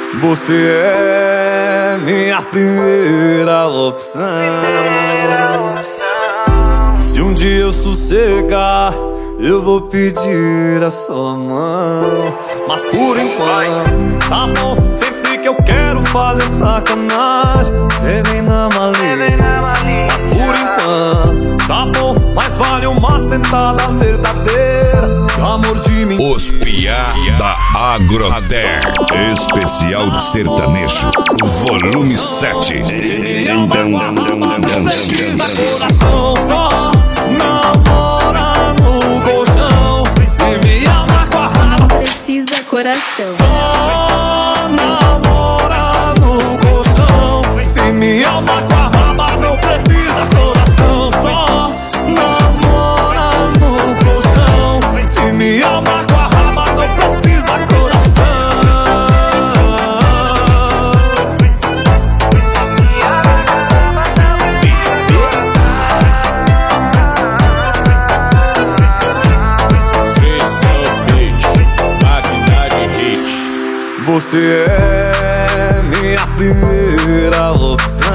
Você é minha primeira opção. Se um dia eu sossegar, eu vou pedir a sua mão. Mas por enquanto, tá bom. Sempre que eu quero fazer sacanagem, cê vem na malícia. Mas por enquanto, tá bom. Mas vale uma sentada verdadeira, que o amor de mim. Os Piá da Agrotec, especial de sertanejo, volume 7. Precisa coração só, namora no colchão. Se me ama com a raba, Precisa coração. só namora no colchão. Se me ama com a raba, não precisa coração. Só namora no colchão. Se me ama com a raba, não precisa coração. Você é minha primeira opção.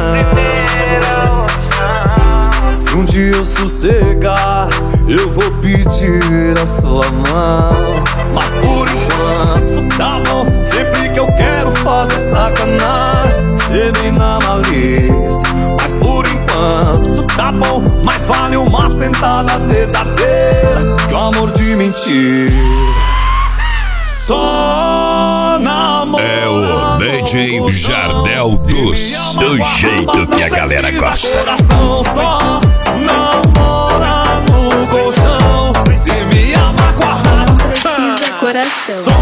Se um dia eu sossegar, eu vou pedir a sua mão. Mas por enquanto, tá bom. Sempre que eu quero fazer sacanagem, cê vem na malícia. Mas por enquanto, tá bom. Mas vale uma sentada verdadeira, que o amor de mentira só namora. É o DJ Jardel dos. Do jeito que a galera gosta. Coração só namora no colchão. Se me ama com a raba, Precisa coração. só